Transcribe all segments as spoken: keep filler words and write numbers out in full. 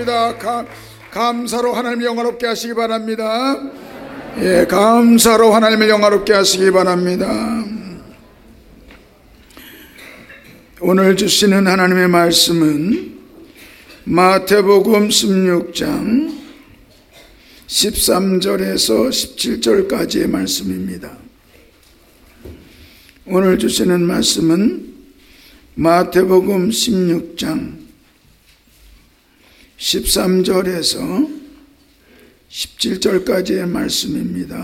바랍니다. 감, 감사로 하나님을 영화롭게 하시기 바랍니다. 예, 감사로 하나님을 영화롭게 하시기 바랍니다. 오늘 주시는 하나님의 말씀은 마태복음 십육 장 십삼 절에서 십칠 절까지의 말씀입니다. 오늘 주시는 말씀은 마태복음 십육 장 십삼 절에서 십칠 절까지의 말씀입니다.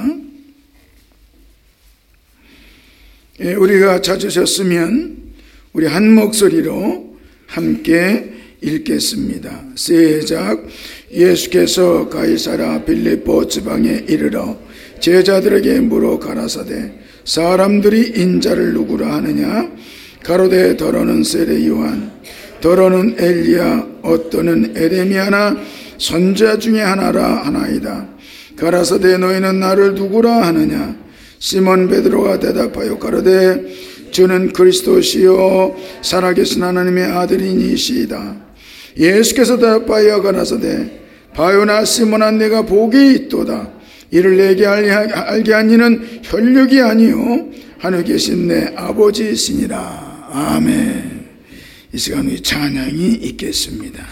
예, 우리가 찾으셨으면 우리 한 목소리로 함께 읽겠습니다. 시작. 예수께서 가이사라 빌립보 지방에 이르러 제자들에게 물어 가라사대 사람들이 인자를 누구라 하느냐? 가로되 더러는 세례 요한, 더러는 엘리야, 어떠는 에레미야나 선지자 중에 하나라 하나이다. 가라사대 너희는 나를 누구라 하느냐? 시몬 베드로가 대답하여 가로되 주는 그리스도시요 살아계신 하나님의 아들이니시이다. 예수께서 대답하여 가라사대 바요나 시몬아 내가 복이 있도다. 이를 내게 알게 한 이는 혈육이 아니요 하늘에 계신 내 아버지이시니라. 아멘. 이 시간 우리 찬양이 있겠습니다.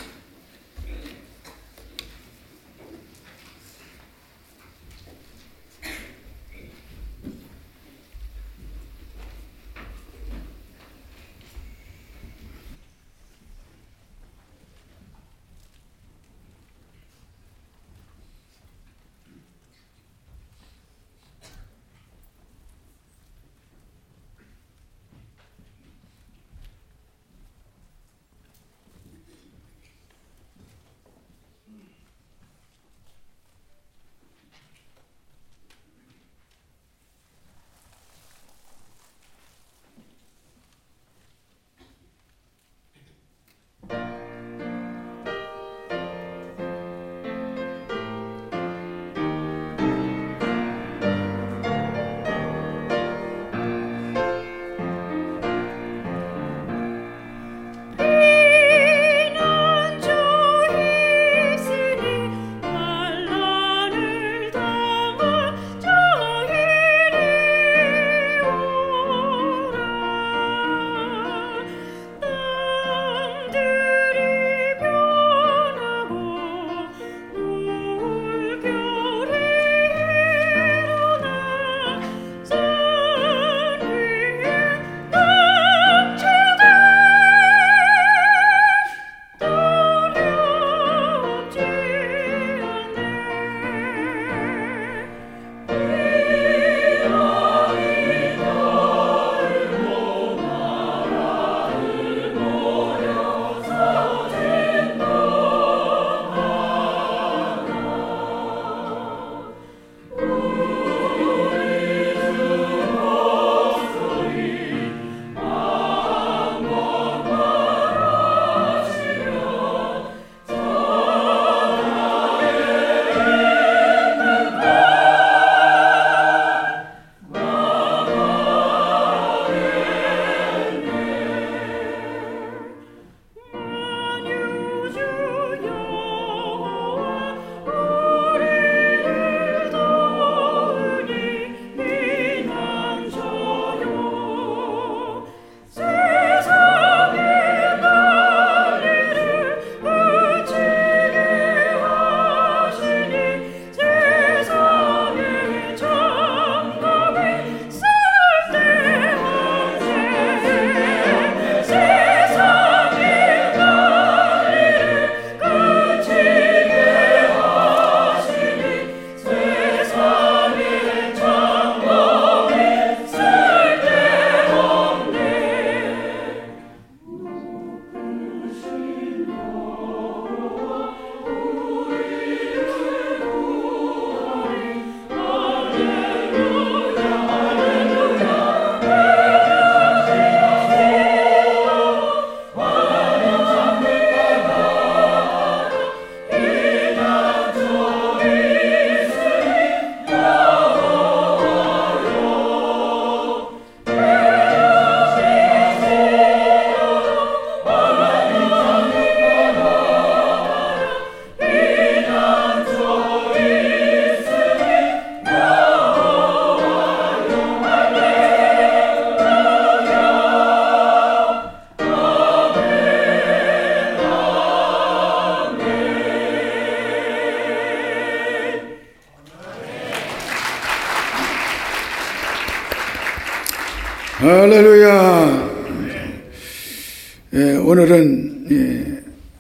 할렐루야. 예, 오늘은 예,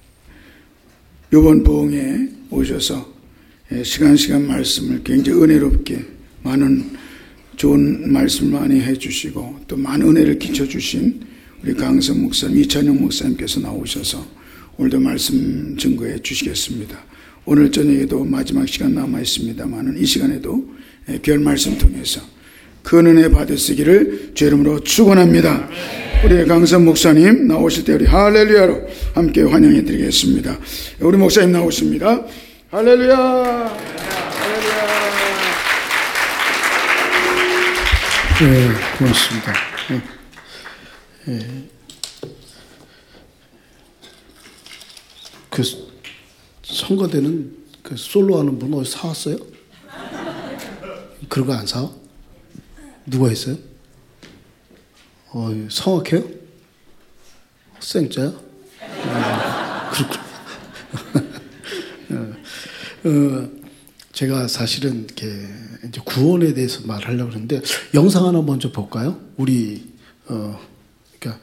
이번 부흥에 오셔서 예, 시간 시간 말씀을 굉장히 은혜롭게 많은 좋은 말씀을 많이 해주시고 또 많은 은혜를 끼쳐주신 우리 강성 목사님, 이찬영 목사님께서 나오셔서 오늘도 말씀 증거해 주시겠습니다. 오늘 저녁에도 마지막 시간 남아 있습니다만은 이 시간에도 예, 귀한 말씀 통해서 큰 은혜 받으시기를 주 이름으로 축원합니다. 우리 강선 목사님 나오실 때 우리 할렐루야로 함께 환영해 드리겠습니다. 우리 목사님 나오십니다. 할렐루야. 할렐루야. 네, 고맙습니다. 네. 네. 그 선거 때는 그 솔로 하는 분 어디 사왔어요? 그런 거 안 사? 누가 했어요? 어, 성악해요? 생짜요? 어, 그렇구나. 어, 제가 사실은 이렇게 이제 구원에 대해서 말하려고 하는데 영상 하나 먼저 볼까요? 우리 어, 그러니까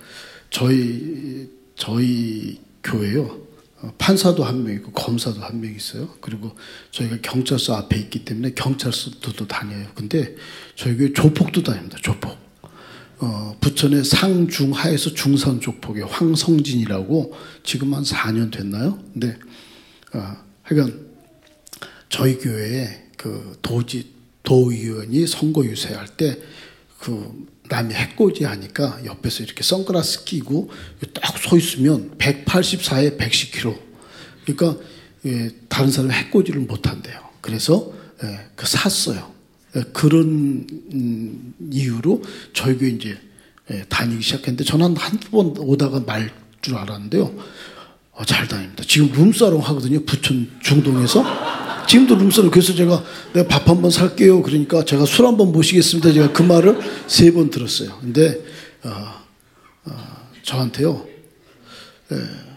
저희 저희 교회요. 판사도 한 명 있고 검사도 한 명 있어요. 그리고 저희가 경찰서 앞에 있기 때문에 경찰서도 다녀요. 근데 저희 교회 조폭도 다닙니다. 조폭. 어, 부천의 상중하에서 중산 조폭의 황성진이라고 지금 한 사 년 됐나요? 근데 어, 하여간 저희 교회에 그 도지 도의원이 선거 유세할 때 그 남이 해코지 하니까 옆에서 이렇게 선글라스 끼고 딱 서 있으면 백팔십사에 백십 킬로그램. 그러니까 예, 다른 사람이 해코지를 못 한대요. 그래서 예, 그 샀어요. 예, 그런 음, 이유로 저희 교회 이제 예, 다니기 시작했는데 저는 한 두 번 오다가 말 줄 알았는데요. 어, 잘 다닙니다. 지금 룸사롱 하거든요. 부천 중동에서. 지금도 룸사롱. 그래서 제가 내가 밥 한 번 살게요. 그러니까 제가 술 한 번 모시겠습니다. 제가 그 말을 세 번 들었어요. 근데 어, 어, 저한테요. 예,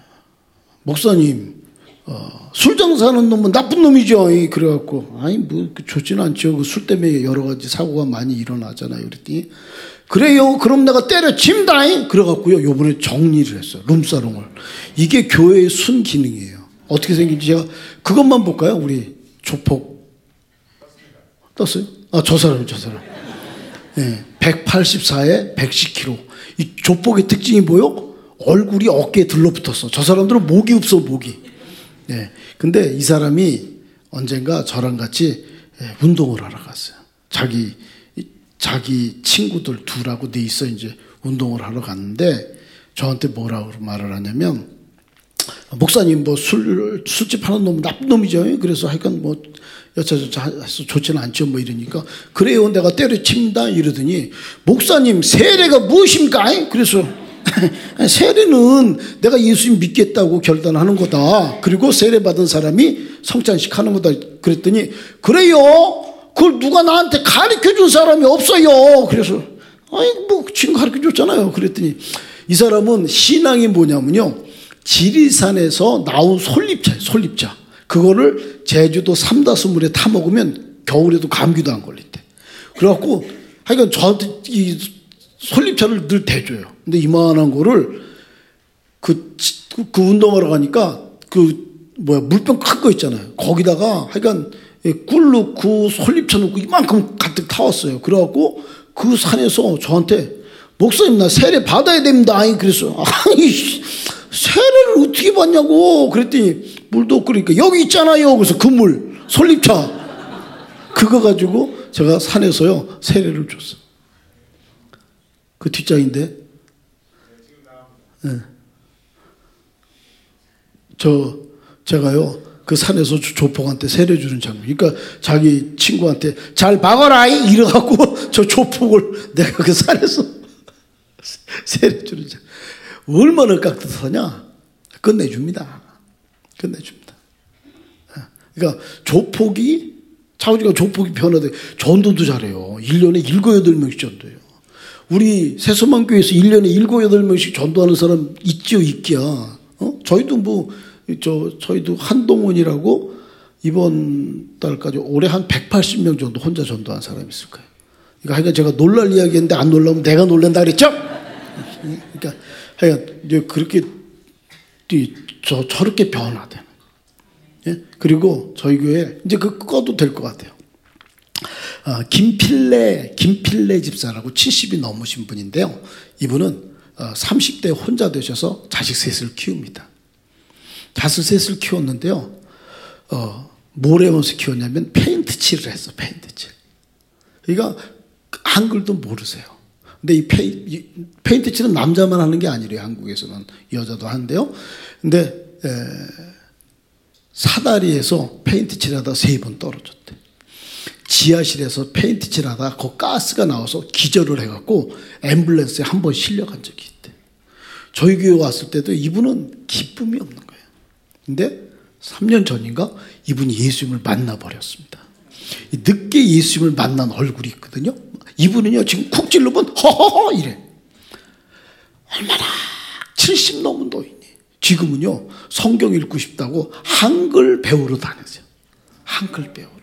목사님 어, 술 장사하는 놈은 나쁜 놈이죠. 그래갖고 아니 뭐 좋지는 않죠. 그 술 때문에 여러 가지 사고가 많이 일어나잖아요. 그랬더니 그래요. 그럼 내가 때려칩니다. 그래갖고요. 요번에 정리를 했어요. 룸사롱을. 이게 교회의 순기능이에요. 어떻게 생긴지 제가 그것만 볼까요? 우리 조폭 떴어요? 아, 저 사람, 저 사람. 네, 백팔십사에 백십 킬로그램. 이 조폭의 특징이 뭐요? 얼굴이 어깨에 들러붙었어. 저 사람들은 목이 없어, 목이. 네, 근데 이 사람이 언젠가 저랑 같이 운동을 하러 갔어요. 자기 자기 친구들 둘하고 넷이서 이제 운동을 하러 갔는데 저한테 뭐라고 말을 하냐면 목사님 뭐 술 술집 하는 놈 나쁜 놈이죠. 그래서 하여간 뭐 여차저차 해서 좋지는 않죠. 뭐 이러니까 그래요. 내가 때려칩니다. 이러더니 목사님 세례가 무엇입니까? 그래서 세례는 내가 예수님 믿겠다고 결단하는 거다. 그리고 세례 받은 사람이 성찬식 하는 거다. 그랬더니 그래요. 그걸 누가 나한테 가르쳐준 사람이 없어요. 그래서 아이 뭐 지금 가르쳐줬잖아요. 그랬더니 이 사람은 신앙이 뭐냐면요. 지리산에서 나온 솔잎차예요. 솔잎차. 그거를 제주도 삼다수물에 타 먹으면 겨울에도 감기도 안 걸린대. 그래갖고 하여간 저한테 이 솔잎차를 늘 대줘요. 근데 이만한 거를 그, 그 운동하러 가니까 그 뭐야 물병 큰 거 있잖아요. 거기다가 하여간 꿀 넣고 솔잎차 넣고 이만큼 가득 타왔어요. 그래갖고 그 산에서 저한테 목사님 나 세례 받아야 됩니다. 아니 그래서 아니 세례를 어떻게 받냐고 그랬더니 물도 없고 그러니까 여기 있잖아요. 그래서 그 물 솔잎차 그거 가지고 제가 산에서요 세례를 줬어. 그 뒷장인데 네. 저 제가요 그 산에서 조폭한테 세례 주는 장면. 그러니까 자기 친구한테 잘 박아라 이래갖고 저 조폭을 내가 그 산에서 세례 주는 장면. 얼마나 깍듯하냐? 끝내줍니다. 끝내줍니다. 그러니까 조폭이 차오지가 조폭이 변화돼. 전도도 잘해요. 일 년에 일곱 여덟 명씩 전도해요. 우리 새소망교회에서 일 년에 일곱 여덟 명씩 전도하는 사람 있죠, 있기야. 어? 저희도 뭐 저 저희도 한동훈이라고 이번 달까지 올해 한 백팔십 명 정도 혼자 전도한 사람이 있을 거예요. 하여간 제가 놀랄 이야기인데 안 놀라면 내가 놀란다 그랬죠? 그러니까 하여간 이제 그렇게 저 저렇게 변화되는. 예? 그리고 저희 교회 이제 그 꺼도 될 것 같아요. 어, 김필래 김필래 집사라고 칠십이 넘으신 분인데요. 이분은 어, 삼십 대 혼자 되셔서 자식 셋을 키웁니다. 자식 셋을 키웠는데요. 어, 뭘 하면서 키웠냐면 페인트 칠을 했어. 페인트 칠. 그러니까 한글도 모르세요. 근데 이, 페이, 이 페인트 칠은 남자만 하는 게 아니래요. 한국에서는 여자도 한대요. 근데 에, 사다리에서 페인트 칠하다 세 번 떨어졌대. 지하실에서 페인트 칠하다 그 가스가 나와서 기절을 해갖고 앰뷸런스에 한 번 실려간 적이 있대. 저희 교회 왔을 때도 이분은 기쁨이 없는 거예요. 근데 삼 년 전인가 이분이 예수님을 만나버렸습니다. 늦게 예수님을 만난 얼굴이 있거든요. 이분은요 지금 쿡 찔러면 허허허 이래. 얼마나 칠십 넘은 노인이 지금은요 성경 읽고 싶다고 한글 배우러 다녔어요. 한글 배우러.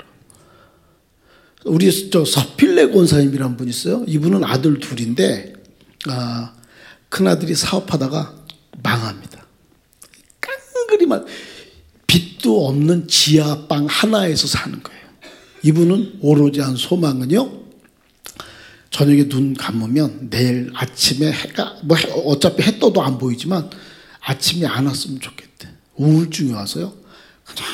우리 저 서필래 권사님이라는 분 있어요. 이분은 아들 둘인데 아, 큰아들이 사업하다가 망합니다. 깡그리 말 빚도 없는 지하방 하나에서 사는 거예요. 이분은 오로지 한 소망은요 저녁에 눈 감으면 내일 아침에 해가 뭐 해, 어차피 해 떠도 안 보이지만 아침에 안 왔으면 좋겠대. 우울증이 와서요. 그냥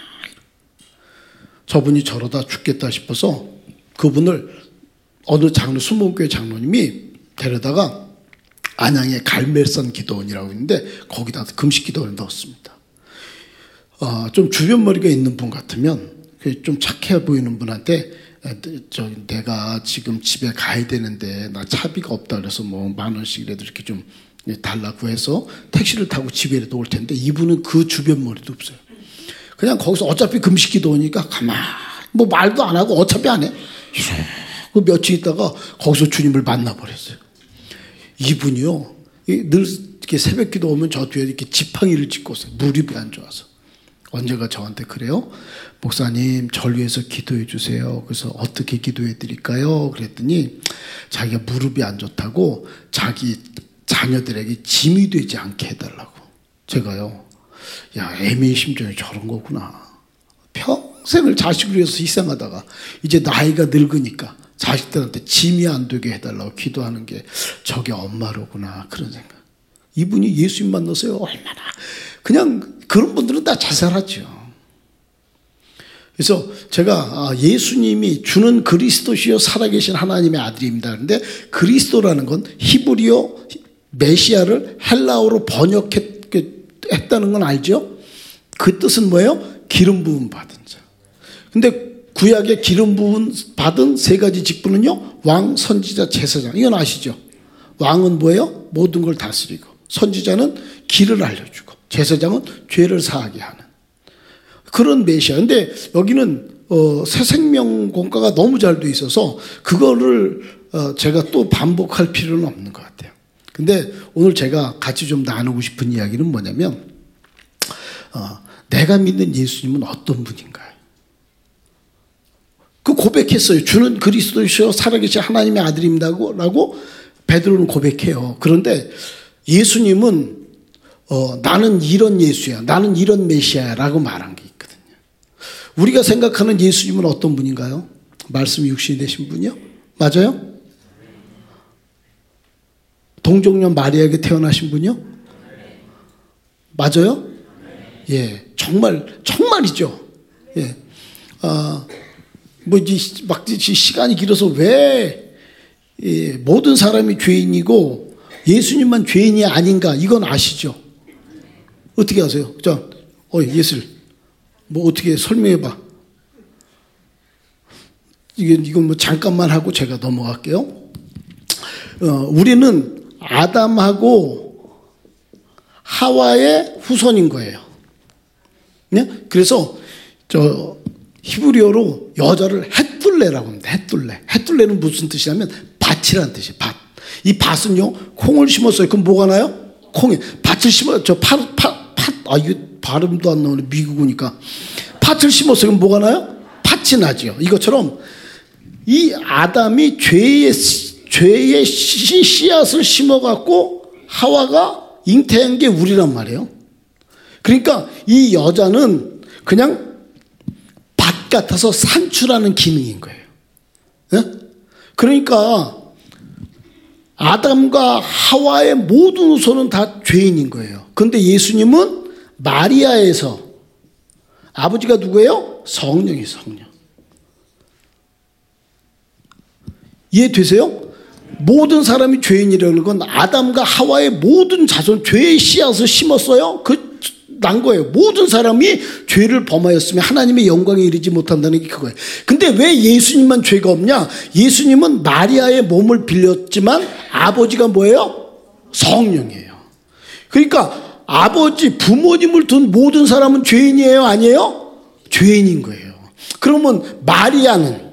저분이 저러다 죽겠다 싶어서 그분을 어느 장로 수목교회 장로님이 데려다가 안양의 갈멜산 기도원이라고 있는데 거기다 금식 기도원을 넣었습니다. 어, 좀 주변 머리가 있는 분 같으면 좀 착해 보이는 분한테 저 내가 지금 집에 가야 되는데 나 차비가 없다 그래서 뭐 만 원씩이라도 이렇게 좀 달라고 해서 택시를 타고 집에라도 올 텐데 이분은 그 주변 머리도 없어요. 그냥 거기서 어차피 금식 기도니까 가만 뭐 말도 안 하고 어차피 안 해. 그 며칠 있다가 거기서 주님을 만나버렸어요. 이분이요 늘 이렇게 새벽 기도 오면 저 뒤에 이렇게 지팡이를 짚고 있어요. 무릎이 안 좋아서. 언제가 저한테 그래요? 목사님 절 위해서 기도해 주세요. 그래서 어떻게 기도해 드릴까요? 그랬더니 자기가 무릎이 안 좋다고 자기 자녀들에게 짐이 되지 않게 해달라고. 제가요 야 애매의 심정이 저런 거구나. 평생을 자식을 위해서 희생하다가 이제 나이가 늙으니까 자식들한테 짐이 안 되게 해달라고 기도하는 게 저게 엄마로구나 그런 생각. 이분이 예수님 만나서요 얼마나 그냥 그런 분들은 다 자살하죠. 그래서 제가 예수님이 주는 그리스도시요 살아계신 하나님의 아들입니다. 그런데 그리스도라는 건 히브리어 메시아를 헬라어로 번역했다는 건 알죠? 그 뜻은 뭐예요? 기름 부음 받은 자. 근데 구약의 기름 부음 받은 세 가지 직분은요 왕, 선지자, 제사장. 이건 아시죠? 왕은 뭐예요? 모든 걸 다스리고, 선지자는 길을 알려주고, 제사장은 죄를 사하게 하는 그런 메시아. 근데 여기는 어, 새 생명 공과가 너무 잘 돼 있어서 그거를 어, 제가 또 반복할 필요는 없는 것 같아요. 근데 오늘 제가 같이 좀 나누고 싶은 이야기는 뭐냐면 어, 내가 믿는 예수님은 어떤 분인가요? 그 고백했어요. 주는 그리스도이시여 살아계신 하나님의 아들입니다고 라고 베드로는 고백해요. 그런데 예수님은 어, 나는 이런 예수야, 나는 이런 메시아라고 말한 게 있거든요. 우리가 생각하는 예수님은 어떤 분인가요? 말씀이 육신이 되신 분이요? 맞아요? 동정녀 마리아에게 태어나신 분이요? 맞아요? 예, 정말 정말이죠. 예, 아, 뭐 이제 막 시간이 길어서 왜 예, 모든 사람이 죄인이고 예수님만 죄인이 아닌가 이건 아시죠? 어떻게 아세요? 자, 어, 예슬, 뭐 어떻게 설명해봐. 이건 이건 뭐 잠깐만 하고 제가 넘어갈게요. 어, 우리는 아담하고 하와의 후손인 거예요. 네? 그래서 저 히브리어로 여자를 헷둘레라고 합니다. 헷둘레. 헷둘레는 무슨 뜻이냐면 밭이라는 뜻이에요. 밭. 이 밭은요 콩을 심었어요. 그럼 뭐가 나요? 콩이. 밭을 심어 저 팥, 팥, 팥. 아 이거 발음도 안 나오네. 미국이니까 팥을 심었어요. 그럼 뭐가 나요? 팥이 나지요. 이것처럼 이 아담이 죄의, 죄의 씨앗을 심어갖고 하와가 잉태한 게 우리란 말이에요. 그러니까 이 여자는 그냥 밭 같아서 산출하는 기능인 거예요. 네? 그러니까 아담과 하와의 모든 후손은 다 죄인인 거예요. 그런데 예수님은 마리아에서, 아버지가 누구예요? 성령이 성령. 이해되세요? 모든 사람이 죄인이라는 건 아담과 하와의 모든 자손, 죄의 씨앗을 심었어요. 그 난 거예요. 모든 사람이 죄를 범하였으면 하나님의 영광에 이르지 못한다는 게 그거예요. 근데 왜 예수님만 죄가 없냐? 예수님은 마리아의 몸을 빌렸지만 아버지가 뭐예요? 성령이에요. 그러니까 아버지, 부모님을 둔 모든 사람은 죄인이에요? 아니에요? 죄인인 거예요. 그러면 마리아는,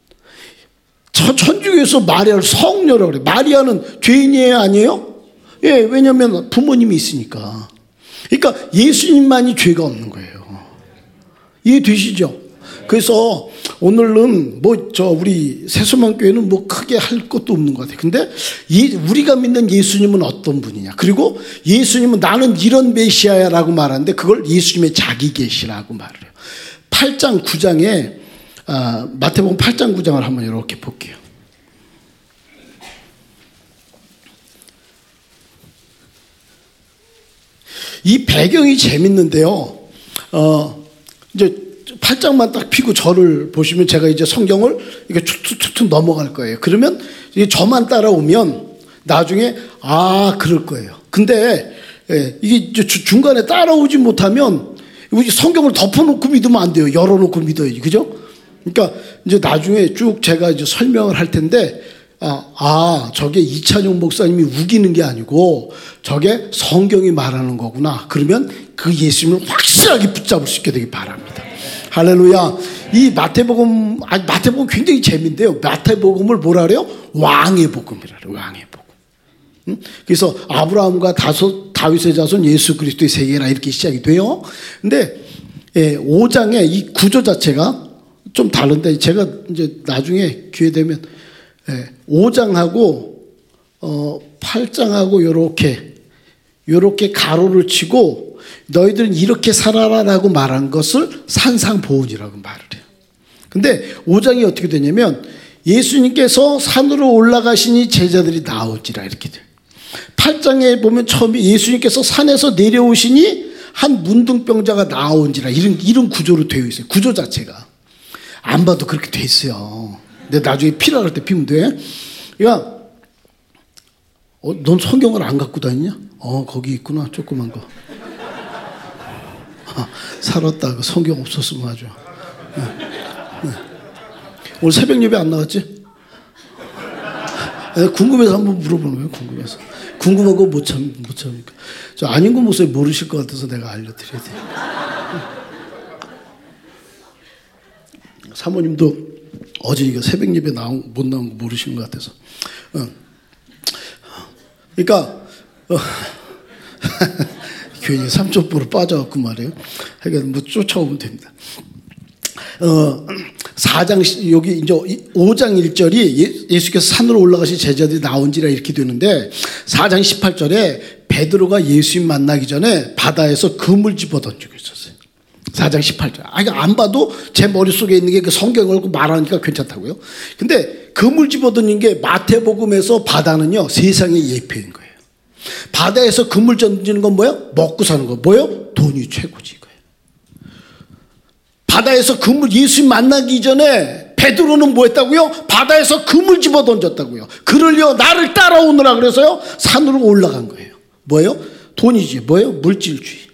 천주교에서 마리아를 성녀라고 그래요. 마리아는 죄인이에요? 아니에요? 예, 왜냐하면 부모님이 있으니까. 그러니까 예수님만이 죄가 없는 거예요. 이해되시죠? 그래서 오늘은 뭐 저 우리 새소망교회는 뭐 크게 할 것도 없는 것 같아요. 근데 이 우리가 믿는 예수님은 어떤 분이냐? 그리고 예수님은 나는 이런 메시아야라고 말하는데 그걸 예수님의 자기 계시라고 말을 해요. 팔 장 구 장에 아, 마태복음 팔 장 구 장을 한번 이렇게 볼게요. 이 배경이 재밌는데요. 어, 이제 팔 장만 딱 피고 저를 보시면 제가 이제 성경을 이렇게 툭툭툭툭 넘어갈 거예요. 그러면 이게 저만 따라오면 나중에 아, 그럴 거예요. 근데 예, 이게 이제 중간에 따라오지 못하면 성경을 덮어놓고 믿으면 안 돼요. 열어놓고 믿어야지. 그죠? 그러니까 이제 나중에 쭉 제가 이제 설명을 할 텐데 아, 아, 저게 이찬용 목사님이 우기는 게 아니고 저게 성경이 말하는 거구나. 그러면 그 예수님을 확실하게 붙잡을 수 있게 되기 바랍니다. 할렐루야. 이 마태복음, 아니, 마태복음 굉장히 재미인데요. 마태복음을 뭐라 그래요? 왕의 복음이라 그래요. 왕의 복음. 응? 그래서 아브라함과 다소, 다윗의 자손 예수 그리스도의 세계라 이렇게 시작이 돼요. 근데 예, 오 장의 이 구조 자체가 좀 다른데 제가 이제 나중에 기회 되면 예, 오 장하고 어, 팔 장하고 요렇게 요렇게 가로를 치고 너희들은 이렇게 살아라라고 말한 것을 산상보훈이라고 말을 해요. 근데 오 장이 어떻게 되냐면 예수님께서 산으로 올라가시니 제자들이 나오지라 이렇게 돼요. 팔 장에 보면 처음에 예수님께서 산에서 내려오시니 한 문둥병자가 나온지라 이런 이런 구조로 되어 있어요. 구조 자체가 안 봐도 그렇게 돼 있어요. 근데 나중에 피라 할 때 피면 돼. 그러니까 어, 넌 성경을 안 갖고 다니냐? 어, 거기 있구나. 조그만 거. 아, 살았다. 성경 없었으면 아주. 네. 네. 오늘 새벽 예배 안 나갔지? 네, 궁금해서 한번 물어보는 거예요. 궁금해서. 궁금한 거 못 참, 못 참으니까. 저 안인구 목사님 모르실 것 같아서 내가 알려드려야 돼요. 사모님도 어제 이거 새벽 예배 나온, 못 나온 거 모르시는 것 같아서. 어. 그러니까, 어. 괜히 삼천포로 빠져갖고 말이에요. 하여간 뭐 쫓아오면 됩니다. 어, 사 장, 여기 이제 오 장 일 절이 예수께서 산으로 올라가신 제자들이 나온지라 이렇게 되는데 사 장 십팔 절에 베드로가 예수님 만나기 전에 바다에서 그물 집어 던지고 있었어요. 사 장 십팔 절. 아, 안 봐도 제 머릿속에 있는 게 그 성경을 말하니까 괜찮다고요. 근데 그물 집어 던진 게 마태복음에서 바다는요, 세상의 예표인 거예요. 바다에서 그물 던지는 건 뭐예요? 먹고 사는 거. 뭐예요? 돈이 최고지. 이거예요. 바다에서 그물, 예수님 만나기 전에 베드로는 뭐 했다고요? 바다에서 그물 집어 던졌다고요. 그를요, 나를 따라오느라 그래서요, 산으로 올라간 거예요. 뭐예요? 돈이지. 뭐예요? 물질주의.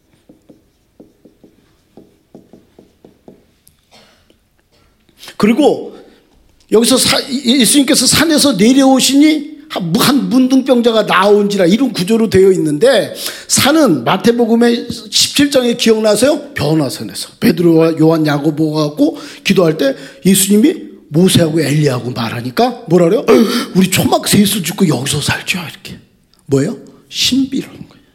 그리고 여기서 사, 예수님께서 산에서 내려오시니 한 문둥병자가 나온지라 이런 구조로 되어 있는데 산은 마태복음의 십칠 장에 기억나세요? 변화산에서 베드로와 요한 야고보가 갖고 기도할 때 예수님이 모세하고 엘리야하고 말하니까 뭐라 그래요? 우리 초막 셋을 죽고 여기서 살죠 이렇게. 뭐예요? 신비라는 거예요.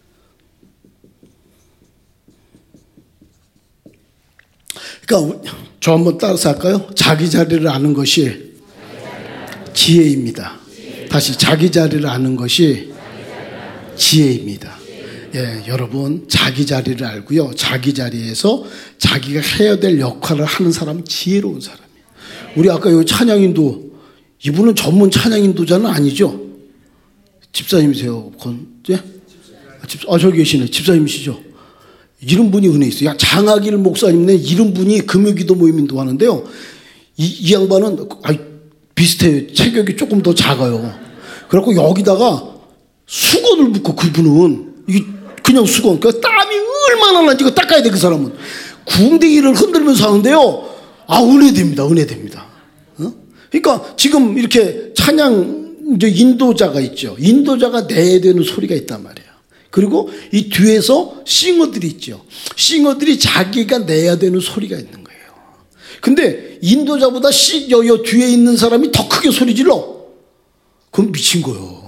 그러니까 저 한번 따라서 할까요? 자기 자리를 아는 것이 지혜입니다. 다시 자기 자리를 아는 것이 지혜입니다. 예, 여러분 자기 자리를 알고요. 자기 자리에서 자기가 해야 될 역할을 하는 사람은 지혜로운 사람이에요. 우리 아까 여기 찬양인도 이분은 전문 찬양인도자는 아니죠? 집사님이세요? 예? 아, 저기 계시네. 집사님이시죠? 이런 분이 은혜 있어요. 야, 장학일 목사님네 이런 분이 금요기도 모임 인도하는데요. 이, 이 양반은 아이, 비슷해요. 체격이 조금 더 작아요. 그래갖고 여기다가 수건을 붓고 그분은 이게 그냥 수건. 그 땀이 얼마나 나는지 이거 닦아야 돼 그 사람은. 궁뎅이를 흔들면서 하는데요. 아 은혜됩니다. 은혜됩니다. 어? 그러니까 지금 이렇게 찬양 이제 인도자가 있죠. 인도자가 내야 되는 소리가 있단 말이에요. 그리고 이 뒤에서 싱어들이 있죠. 싱어들이 자기가 내야 되는 소리가 있는 거예요. 근데 인도자보다 시, 여, 여 뒤에 있는 사람이 더 크게 소리 질러. 그건 미친 거예요.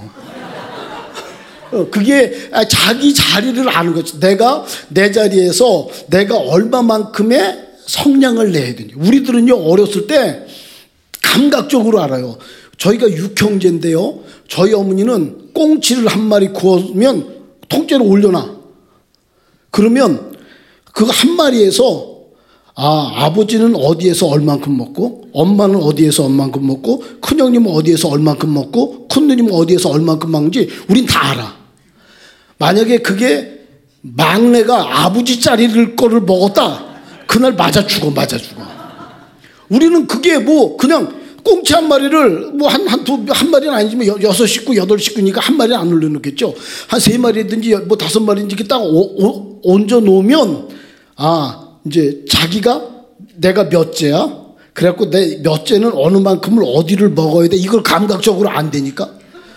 그게 자기 자리를 아는 거죠. 내가 내 자리에서 내가 얼마만큼의 성량을 내야 되는지. 우리들은요 어렸을 때 감각적으로 알아요. 저희가 육형제인데요. 저희 어머니는 꽁치를 한 마리 구우면 통째로 올려놔. 그러면 그거 한 마리에서 아 아버지는 어디에서 얼만큼 먹고 엄마는 어디에서 얼만큼 먹고 큰형님은 어디에서 얼만큼 먹고 큰누님은 어디에서 얼만큼 먹는지 우린 다 알아. 만약에 그게 막내가 아버지 자리를 거를 먹었다. 그날 맞아 죽어 맞아 죽어. 우리는 그게 뭐 그냥 꽁치 한 마리를 뭐 한 한 두 한 마리는 아니지만 여, 여섯 식구 여덟 식구니까 한 마리는 안 올려놓겠죠. 한 세 마리든지 뭐 다섯 마리든지 이렇게 딱 얹어 놓으면 아 이제 자기가 내가 몇째야. 그래갖고 내 몇째는 어느 만큼을 어디를 먹어야 돼. 이걸 감각적으로 안 되니까.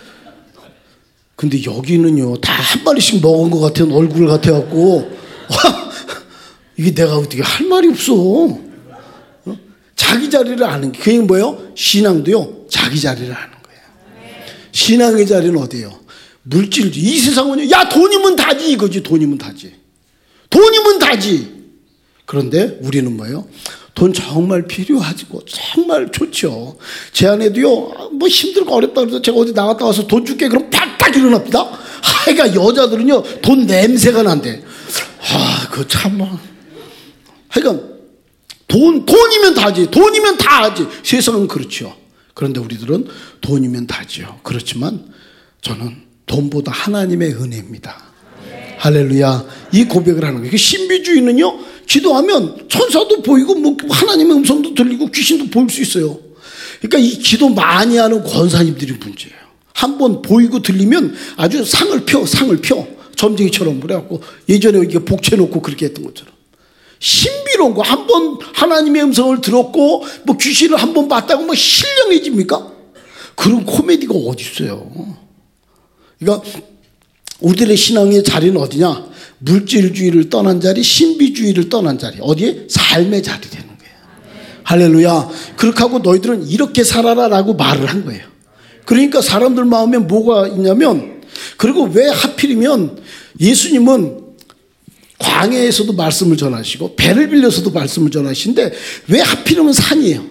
근데 여기는요 다 한 마리씩 먹은 것 같은 얼굴 같아갖고 이게 내가 어떻게 할 말이 없어. 어? 자기 자리를 아는 게 그게 뭐예요? 신앙도요 자기 자리를 아는 거예요. 신앙의 자리는 어디예요? 물질주의. 이 세상은요 야 돈이면 다지 이거지. 돈이면 다지. 돈이면 다지. 그런데 우리는 뭐예요? 돈 정말 필요하고 정말 좋죠. 제 아내도요 뭐 힘들고 어렵다 그래서 제가 어디 나갔다 와서 돈 줄게 그럼 팍팍 일어납니다. 하여가 여자들은요 돈 냄새가 난대. 아 그거 참 하여간 돈 돈이면 다지. 돈이면 다 하지. 세상은 그렇죠. 그런데 우리들은 돈이면 다지요. 그렇지만 저는 돈보다 하나님의 은혜입니다. 네. 할렐루야. 이 고백을 하는 거예요. 신비주의는요 기도하면 천사도 보이고 뭐 하나님의 음성도 들리고 귀신도 보일 수 있어요. 그러니까 이 기도 많이 하는 권사님들이 문제예요. 한번 보이고 들리면 아주 상을 펴 상을 펴 점쟁이처럼 그래갖고 예전에 이게 복채놓고 그렇게 했던 것처럼 신비로운 거. 한번 하나님의 음성을 들었고 뭐 귀신을 한번 봤다고 뭐 신령해집니까? 그런 코미디가 어디 있어요. 그러니까 우리들의 신앙의 자리는 어디냐? 물질주의를 떠난 자리, 신비주의를 떠난 자리. 어디에? 삶의 자리 되는 거예요. 할렐루야. 그렇게 하고 너희들은 이렇게 살아라라고 말을 한 거예요. 그러니까 사람들 마음에 뭐가 있냐면, 그리고 왜 하필이면 예수님은 광야에서도 말씀을 전하시고 배를 빌려서도 말씀을 전하시는데 왜 하필이면 산이에요?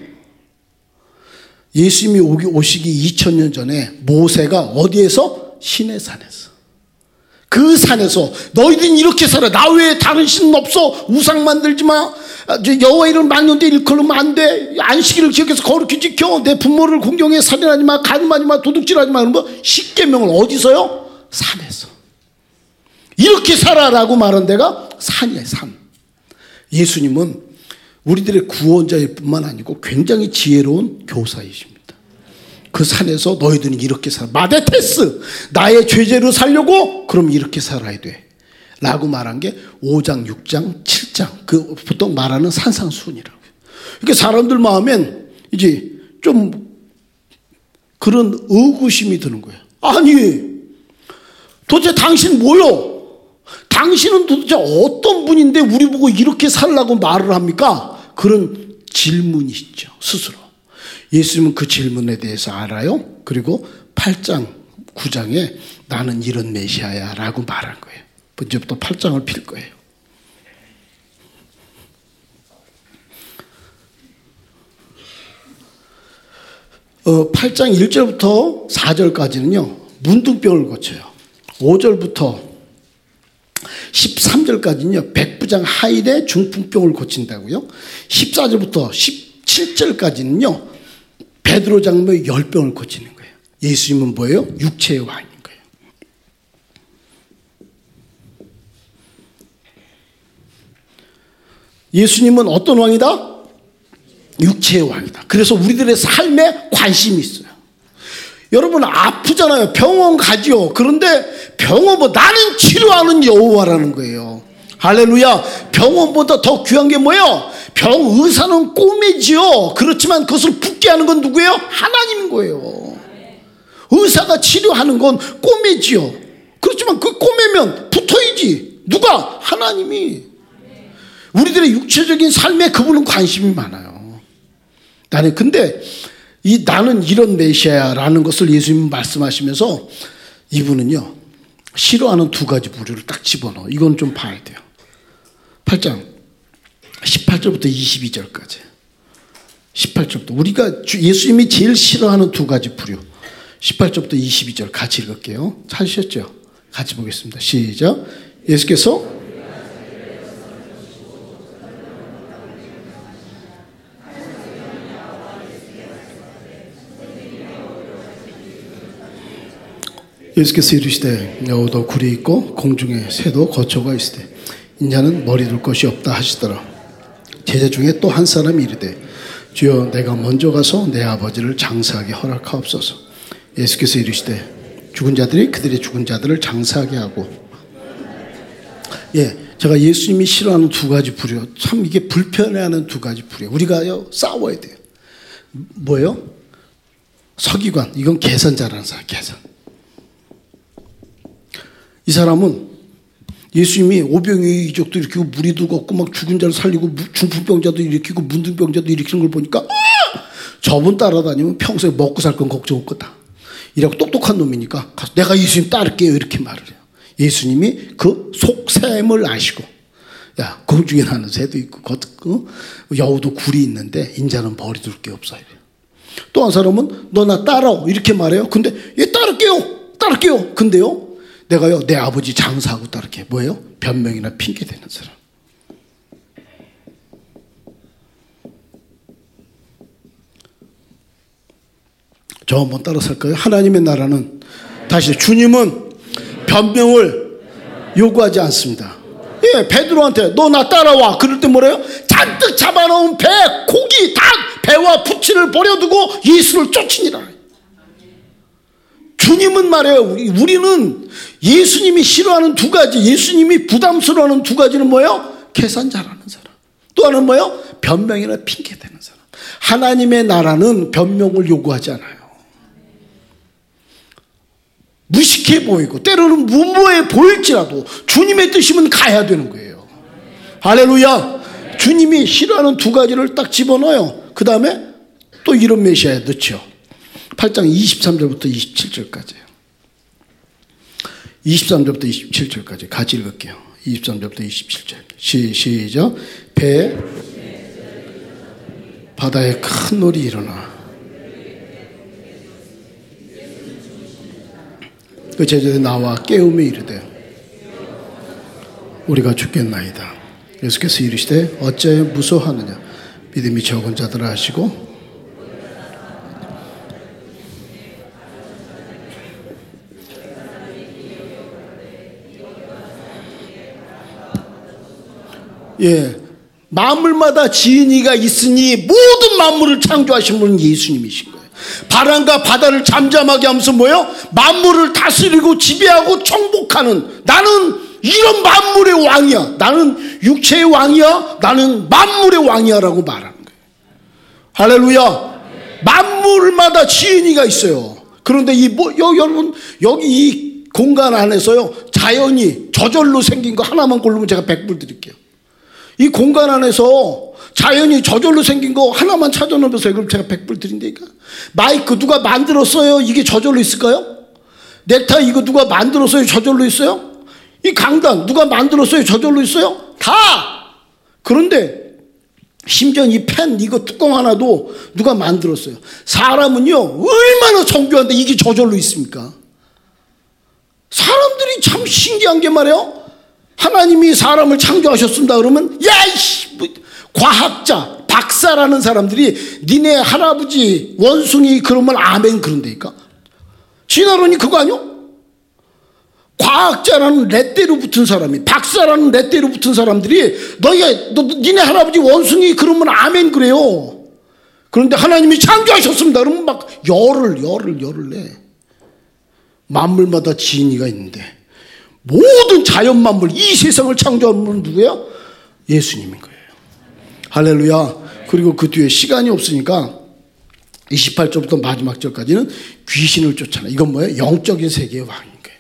예수님이 오기, 오시기 이천 년 전에 모세가 어디에서? 시내산에서. 그 산에서 너희들은 이렇게 살아. 나 외에 다른 신은 없어. 우상 만들지 마. 여호와 이름 만년대 일컬으면 안 돼. 안식일을 기억해서 거룩히 지켜. 내 부모를 공경해. 살인하지 마. 간음하지 마. 도둑질하지 마. 이런 거 십계명을 어디서요? 산에서. 이렇게 살아라고 말한 데가 산이에요. 산. 예수님은 우리들의 구원자일 뿐만 아니고 굉장히 지혜로운 교사이십니다. 그 산에서 너희들은 이렇게 살아. 마데테스. 나의 죄죄로 살려고? 그럼 이렇게 살아야 돼. 라고 말한 게 오 장, 육 장, 칠 장. 그 보통 말하는 산상수훈이라고요. 그러니까 사람들 마음엔 이제 좀 그런 의구심이 드는 거예요. 아니, 도대체 당신 뭐요? 당신은 도대체 어떤 분인데 우리 보고 이렇게 살라고 말을 합니까? 그런 질문이시죠. 스스로. 예수님은 그 질문에 대해서 알아요. 그리고 팔 장, 구 장에 나는 이런 메시아야 라고 말한 거예요. 이제부터 팔 장을 필 거예요. 어, 팔 장 일 절부터 사 절까지는요, 문둥병을 고쳐요. 오 절부터 십삼 절까지는요, 백부장 하일의 중풍병을 고친다고요. 십사 절부터 십칠 절까지는요, 베드로 장로의 열병을 고치는 거예요. 예수님은 뭐예요? 육체의 왕인 거예요. 예수님은 어떤 왕이다? 육체의 왕이다. 그래서 우리들의 삶에 관심이 있어요. 여러분 아프잖아요. 병원 가지요. 그런데 병원 뭐 나는 치료하는 여호와라는 거예요. 할렐루야. 병원보다 더 귀한 게 뭐예요? 병 의사는 꼬매지요. 그렇지만 그것을 붙게 하는 건 누구예요? 하나님인 거예요. 의사가 치료하는 건 꼬매지요. 그렇지만 그 꼬매면 붙어야지. 누가? 하나님이. 우리들의 육체적인 삶에 그분은 관심이 많아요. 나는 근데 이 나는 이런 메시아라는 것을 예수님은 말씀하시면서 이분은요, 싫어하는 두 가지 부류를 딱 집어넣어. 이건 좀 봐야 돼요. 팔 장 십팔 절부터 이십이 절까지. 십팔 절부터 우리가 예수님이 제일 싫어하는 두 가지 부류. 십팔 절부터 이십이 절 같이 읽을게요. 찾으셨죠? 같이 보겠습니다. 시작. 예수께서 예수께서 이르시되 여우도 굴이 있고 공중에 새도 거처가 있으되 인자는 머리 둘 것이 없다 하시더라. 제자 중에 또 한 사람이 이르되 주여 내가 먼저 가서 내 아버지를 장사하게 허락하옵소서. 예수께서 이르시되 죽은 자들이 그들의 죽은 자들을 장사하게 하고. 예, 제가 예수님이 싫어하는 두 가지 부류, 참 이게 불편해하는 두 가지 부류, 우리가요 싸워야 돼요. 뭐예요? 서기관, 이건 계산 잘하는 사람. 계산. 이 사람은 예수님이 오병이의 이적도 일으키고 무리도 걷고 막 죽은 자를 살리고 중풍병자도 일으키고 문둥병자도 일으키는 걸 보니까 아! 저분 따라다니면 평소에 먹고 살 건 걱정 없겠다. 이라고 똑똑한 놈이니까 가서 내가 예수님 따를게요 이렇게 말을 해요. 예수님이 그 속셈을 아시고, 야 공중에 나는 새도 있고 여우도 굴이 있는데 인자는 머리 둘 게 없어. 또 한 사람은 너 나 따라오 이렇게 말해요. 근데 얘 따를게요 따를게요. 근데요 내가요 내 아버지 장사하고 따를게. 뭐예요? 변명이나 핑계 대는 사람. 저 한번 따라 살까요? 하나님의 나라는, 다시 주님은 변명을 요구하지 않습니다. 예, 베드로한테 너 나 따라와 그럴 때 뭐래요? 잔뜩 잡아놓은 배, 고기, 닭, 배와 부치를 버려두고 예수를 쫓으니라. 주님은 말해요. 우리는 예수님이 싫어하는 두 가지, 예수님이 부담스러워하는 두 가지는 뭐예요? 계산 잘하는 사람. 또 하나는 뭐예요? 변명이나 핑계 대는 사람. 하나님의 나라는 변명을 요구하지 않아요. 무식해 보이고 때로는 무모해 보일지라도 주님의 뜻이면 가야 되는 거예요. 할렐루야. 주님이 싫어하는 두 가지를 딱 집어넣어요. 그 다음에 또 이런 메시아에 넣죠. 팔 장 이십삼 절부터 이십칠 절까지요. 이십삼 절부터 이십칠 절까지 같이 읽을게요. 이십삼 절부터 이십칠 절. 시, 시작. 배 바다에 큰 놀이 일어나 그 제자들이 나와 깨우며 이르되 우리가 죽겠나이다. 예수께서 이르시되 어찌 무서워하느냐. 믿음이 적은 자들아 하시고 예, 만물마다 지은이가 있으니 모든 만물을 창조하신 분은 예수님이신 거예요. 바람과 바다를 잠잠하게 하면서 뭐예요? 만물을 다스리고 지배하고 정복하는, 나는 이런 만물의 왕이야. 나는 육체의 왕이야. 나는 만물의 왕이야 라고 말하는 거예요. 할렐루야. 만물마다 지은이가 있어요. 그런데 이 뭐, 여, 여러분 여기 이 공간 안에서요 자연이 저절로 생긴 거 하나만 고르면 제가 백 불 드릴게요. 이 공간 안에서 자연이 저절로 생긴 거 하나만 찾아놓으면서 그럼 제가 백 불 드린다니까. 마이크 누가 만들었어요? 이게 저절로 있을까요? 넥타이 이거 누가 만들었어요? 저절로 있어요? 이 강단 누가 만들었어요? 저절로 있어요? 다! 그런데 심지어 이 펜 이거 뚜껑 하나도 누가 만들었어요. 사람은요 얼마나 정교한데 이게 저절로 있습니까? 사람들이 참 신기한 게 말이에요. 하나님이 사람을 창조하셨습니다 그러면 야이씨 뭐, 과학자 박사라는 사람들이 니네 할아버지 원숭이 그러면 아멘 그런다니까. 진화론이 그거 아니요? 과학자라는 레대로 붙은 사람이 박사라는 레대로 붙은 사람들이 너희가 너, 니네 할아버지 원숭이 그러면 아멘 그래요. 그런데 하나님이 창조하셨습니다 그러면 막 열을 열을 열을 내. 만물마다 진리가 있는데 모든 자연 만물 이 세상을 창조한 분은 누구예요? 예수님인 거예요. 할렐루야. 그리고 그 뒤에 시간이 없으니까 이십팔 절부터 마지막 절까지는 귀신을 쫓아내. 이건 뭐예요? 영적인 세계의 왕인 거예요.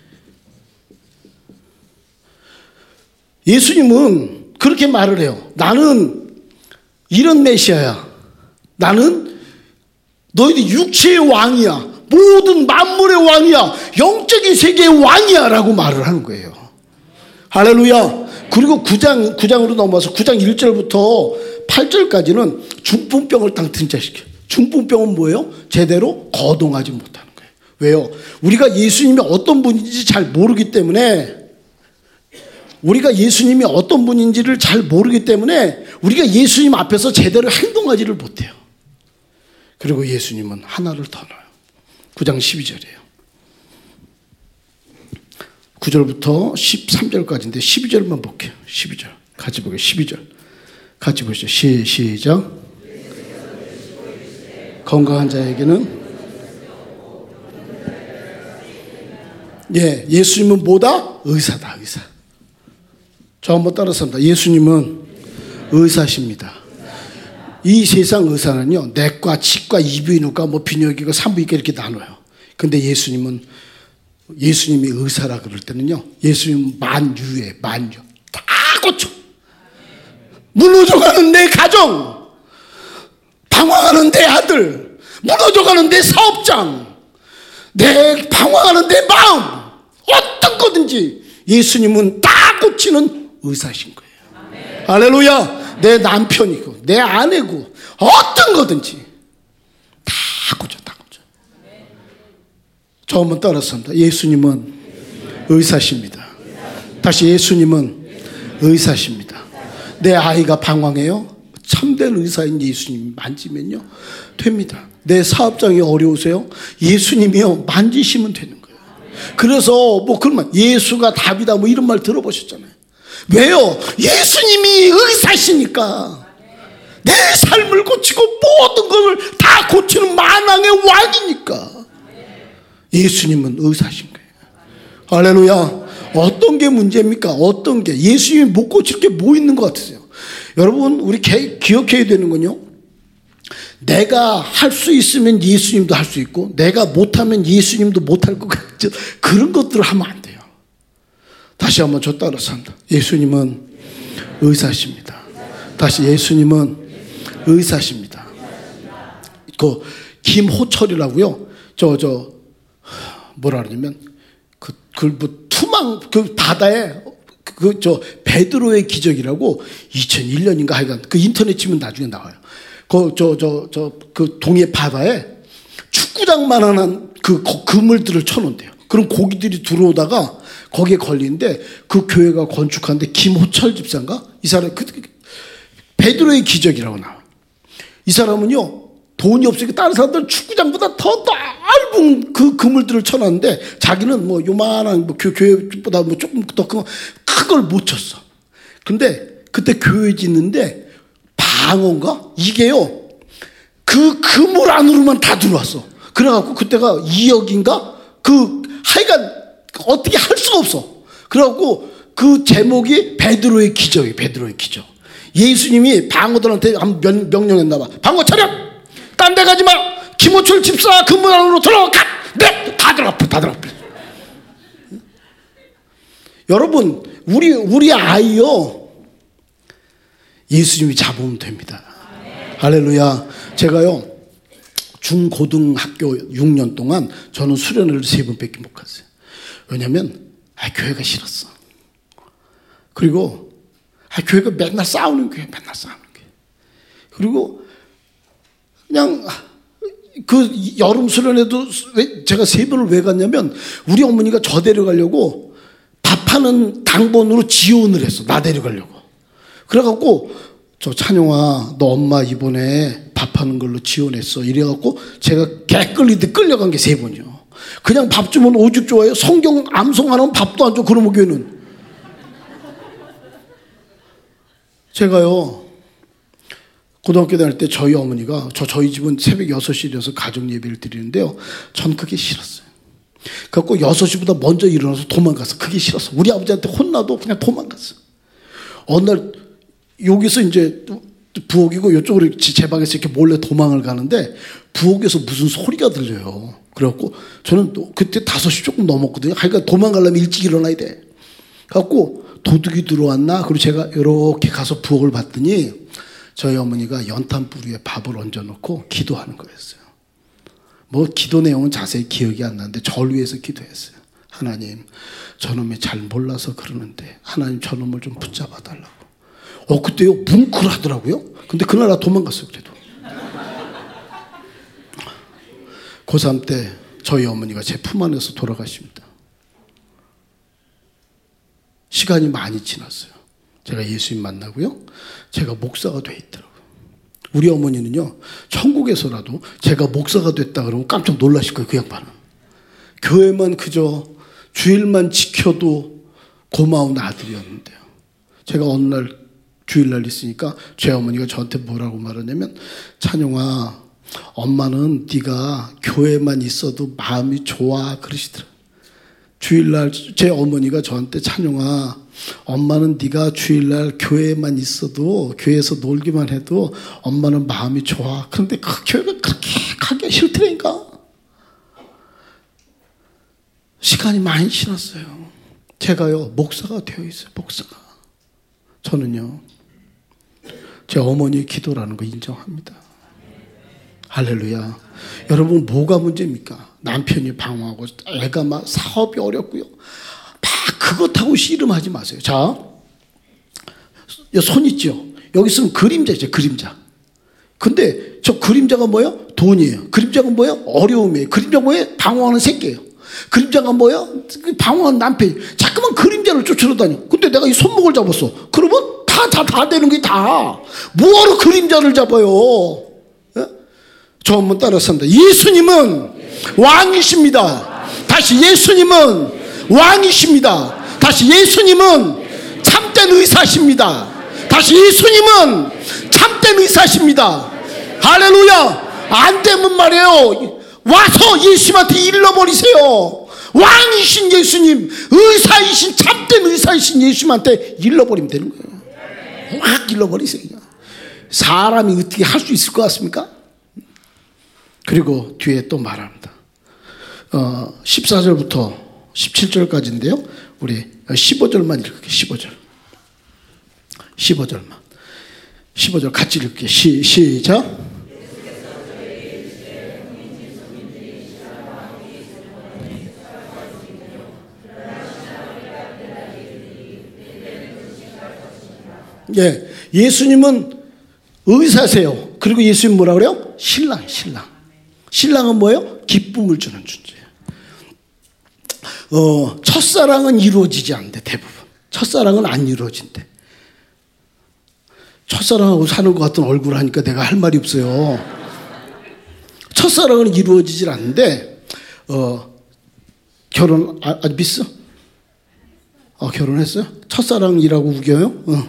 예수님은 그렇게 말을 해요. 나는 이런 메시아야. 나는 너희들 육체의 왕이야. 모든 만물의 왕이야. 영적인 세계의 왕이야 라고 말을 하는 거예요. 할렐루야. 그리고 구 장, 구 장으로 넘어와서 구 장 일 절부터 팔 절까지는 중풍병을 딱 등장시켜요. 중풍병은 뭐예요? 제대로 거동하지 못하는 거예요. 왜요? 우리가 예수님이 어떤 분인지 잘 모르기 때문에 우리가 예수님이 어떤 분인지를 잘 모르기 때문에 우리가 예수님 앞에서 제대로 행동하지를 못해요. 그리고 예수님은 하나를 더 넣어요. 구 장 십이 절이에요. 구 절부터 십삼 절까지인데 십이 절만 볼게요. 십이 절. 같이 보게요. 십이 절. 같이 보시죠. 시, 시작. 건강한 자에게는 예, 예수님은 뭐다? 의사다, 의사. 저 한번 따라서 합니다. 예수님은 의사십니다. 이 세상 의사는요, 내과, 치과, 이비인후과, 뭐 비뇨기과, 산부인과 이렇게 나눠요. 근데 예수님은 예수님이 의사라 그럴 때는요, 예수님은 만유에 만유 다 고쳐. 무너져가는 내 가정, 방황하는 내 아들, 무너져가는 내 사업장, 내 방황하는 내 마음, 어떤 거든지 예수님은 다 고치는 의사신 거예요. 아멘. 할렐루야. 내 남편이고 내 아내고 어떤 거든지 다 고쳐, 다 고쳐. 저 한번 따라서 합니다. 예수님은 의사십니다. 다시 예수님은 의사십니다. 내 아이가 방황해요. 참된 의사인 예수님 만지면요 됩니다. 내 사업장이 어려우세요. 예수님이요 만지시면 되는 거예요. 그래서 뭐 그러면 예수가 답이다 뭐 이런 말 들어보셨잖아요. 왜요? 예수님이 의사시니까 내 삶을 고치고 모든 것을 다 고치는 만왕의 왕이니까 예수님은 의사신 거예요. 할렐루야. 어떤 게 문제입니까? 어떤 게 예수님이 못 고칠 게 뭐 있는 것 같으세요? 여러분 우리 기억해야 되는 건요, 내가 할 수 있으면 예수님도 할 수 있고 내가 못하면 예수님도 못할 것 같죠. 그런 것들을 하면 안 돼요. 다시 한번 저 따라서 합니다. 예수님은 의사십니다. 다시 예수님은 의사십니다. 그 김호철이라고요. 저 저 뭐라 그러냐면 그 그 뭐 투망 그 바다에 그 저 베드로의 기적이라고 이천일 년인가 하여간 그 인터넷 치면 나중에 나와요. 그 저 저 저 그 동해 바다에 축구장만한 그 그물들을 쳐놓은대요. 그럼 고기들이 들어오다가 거기에 걸리는데 그 교회가 건축하는데 김호철 집사인가? 이 사람 그 베드로의 기적이라고 나와. 이 사람은요 돈이 없으니까 다른 사람들 축구장보다 더 넓은 그 그물들을 쳐놨는데 자기는 뭐 요만한 뭐 교회보다 뭐 조금 더 큰 걸 못 쳤어. 근데 그때 교회 짓는데 방어인가? 이게요 그 그물 안으로만 다 들어왔어. 그래갖고 그때가 이억인가? 그 하여간 어떻게 할 수가 없어. 그래갖고 그 제목이 베드로의 기적이에요. 베드로의 기적. 예수님이 방어들한테 한 명령했나 봐. 방어 차렷! 딴 데 가지 마! 김호철 집사 그물 안으로 들어가! 네! 다 들어가! 다 들어가! 여러분 우리 우리 아이요 예수님이 잡으면 됩니다. 네. 할렐루야. 제가요 중고등학교 육 년 동안 저는 수련회를 세 번밖에 못 갔어요. 왜냐면 아, 교회가 싫었어. 그리고 아, 교회가 맨날 싸우는 교회, 맨날 싸우는 교회. 그리고 그냥 그 여름 수련회도 제가 세 번을 왜 갔냐면 우리 어머니가 저 데려가려고 밥하는 당번으로 지원을 했어. 나 데려가려고. 그래갖고 저 찬용아 너 엄마 이번에 밥하는 걸로 지원했어. 이래갖고 제가 개 끌리듯 끌려간 게 세 번이요. 그냥 밥 주면 오죽 좋아요. 성경 암송 안 하면 밥도 안 줘. 그러면 교회는. 제가요 고등학교 다닐 때 저희 어머니가 저 저희 집은 새벽 여섯 시에 일어나서 가정 예배를 드리는데요. 전 그게 싫었어요. 그래갖고 여섯 시보다 먼저 일어나서 도망갔어. 그게 싫었어. 우리 아버지한테 혼나도 그냥 도망갔어. 어느 날 여기서 이제 부엌이고 이쪽으로 제 방에서 이렇게 몰래 도망을 가는데 부엌에서 무슨 소리가 들려요. 그래갖고 저는 또 그때 다섯 시 조금 넘었거든요. 그러니까 도망가려면 일찍 일어나야 돼. 그래갖고 도둑이 들어왔나? 그리고 제가 이렇게 가서 부엌을 봤더니 저희 어머니가 연탄불 위에 밥을 얹어놓고 기도하는 거였어요. 뭐 기도 내용은 자세히 기억이 안 나는데 절 위해서 기도했어요. 하나님 저놈이 잘 몰라서 그러는데 하나님 저놈을 좀 붙잡아 달라고. 어 그때요 뭉클하더라고요. 근데 그날 나 도망갔어요. 그래도 고삼 때 저희 어머니가 제 품 안에서 돌아가십니다. 시간이 많이 지났어요. 제가 예수님 만나고요. 제가 목사가 돼 있더라고요. 우리 어머니는요. 천국에서라도 제가 목사가 됐다 그러면 깜짝 놀라실 거예요. 그 양반은. 교회만 그저 주일만 지켜도 고마운 아들이었는데요. 제가 어느 날 주일날 있으니까 제 어머니가 저한테 뭐라고 말하냐면 찬용아 엄마는 네가 교회만 있어도 마음이 좋아 그러시더라고요. 주일날 제 어머니가 저한테 찬용아 엄마는 네가 주일날 교회에만 있어도 교회에서 놀기만 해도 엄마는 마음이 좋아. 그런데 그 교회가 그렇게 가기가 싫더라니까. 시간이 많이 지났어요. 제가요 목사가 되어 있어요. 목사가. 저는요 제 어머니의 기도라는 거 인정합니다. 할렐루야. 여러분 뭐가 문제입니까? 남편이 방황하고 애가 막 사업이 어렵고요. 막 그것하고 씨름하지 마세요. 자, 손 있죠? 여기 쓰면 그림자죠. 그림자. 근데 저 그림자가 뭐예요? 돈이에요. 그림자가 뭐예요? 어려움이에요. 그림자가 뭐예요? 방황하는 새끼예요. 그림자가 뭐예요? 방황하는 남편이에요. 자꾸만 그림자를 쫓으러 다녀. 근데 내가 이 손목을 잡았어. 그러면 다, 다, 다 되는 게 다. 뭐하러 그림자를 잡아요? 예? 저 한번 따라서 합니다. 예수님은 왕이십니다. 다시 예수님은 왕이십니다. 다시 예수님은 참된 의사십니다. 다시 예수님은 참된 의사십니다. 할렐루야. 안 되면 말이에요 와서 예수님한테 일러버리세요. 왕이신 예수님, 의사이신 참된 의사이신 예수님한테 일러버리면 되는 거예요. 확 일러버리세요. 사람이 어떻게 할 수 있을 것 같습니까? 그리고 뒤에 또 말합니다. 어, 십사 절부터 십칠 절까지인데요. 우리 십오 절만 읽을게요. 십오 절. 십오 절만. 십오 절 같이 읽을게요. 시, 시작. 예, 예수님은 의사세요. 그리고 예수님 뭐라 그래요? 신랑, 신랑. 신랑은 뭐예요? 기쁨을 주는 존재예요. 어, 첫사랑은 이루어지지 않는데 대부분. 첫사랑은 안 이루어진대. 첫사랑하고 사는 것 같은 얼굴 하니까 내가 할 말이 없어요. 첫사랑은 이루어지질 않는데 어, 결혼 아, 아직 미스? 어, 결혼했어요? 첫사랑이라고 우겨요? 어.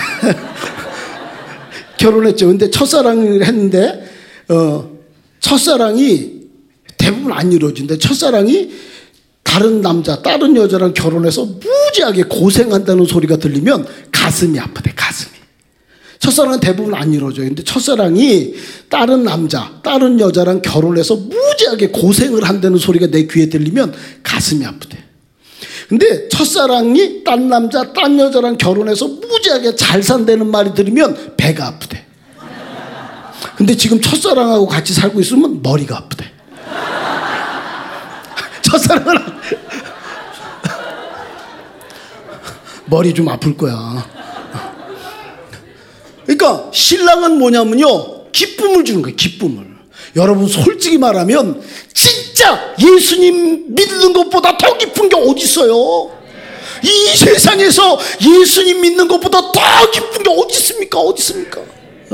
결혼했죠. 근데 첫사랑을 했는데 어, 첫사랑이 대부분 안 이루어진대. 첫사랑이 다른 남자, 다른 여자랑 결혼해서 무지하게 고생한다는 소리가 들리면 가슴이 아프대, 가슴이. 첫사랑은 대부분 안 이루어져요. 근데 첫사랑이 다른 남자, 다른 여자랑 결혼해서 무지하게 고생을 한다는 소리가 내 귀에 들리면 가슴이 아프대. 근데 첫사랑이 딴 남자, 딴 여자랑 결혼해서 무지하게 잘 산다는 말이 들으면 배가 아프대. 근데 지금 첫사랑하고 같이 살고 있으면 머리가 아프대. 첫사랑은 머리 좀 아플 거야. 그러니까 신랑은 뭐냐면요, 기쁨을 주는 거예요. 기쁨을. 여러분 솔직히 말하면 진짜 예수님 믿는 것보다 더 기쁜 게 어디 있어요? 이 세상에서 예수님 믿는 것보다 더 기쁜 게 어디 있습니까? 어디 있습니까?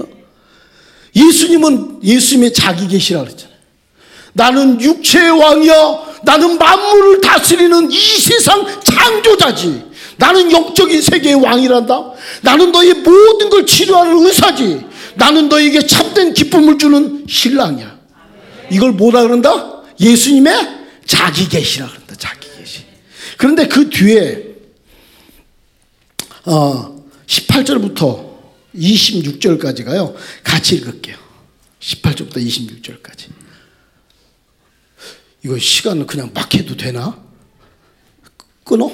예수님은 예수님의 자기 계시라 그랬잖아요. 나는 육체의 왕이야. 나는 만물을 다스리는 이 세상 창조자지. 나는 영적인 세계의 왕이란다. 나는 너의 모든 걸 치료하는 의사지. 나는 너에게 참된 기쁨을 주는 신랑이야. 이걸 뭐라 그런다? 예수님의 자기 계시라 그런다. 자기 계시. 그런데 그 뒤에 어, 십팔 절부터 이십육 절까지가요. 같이 읽을게요. 십팔 절부터 이십육 절까지. 이거 시간을 그냥 막 해도 되나? 끊어?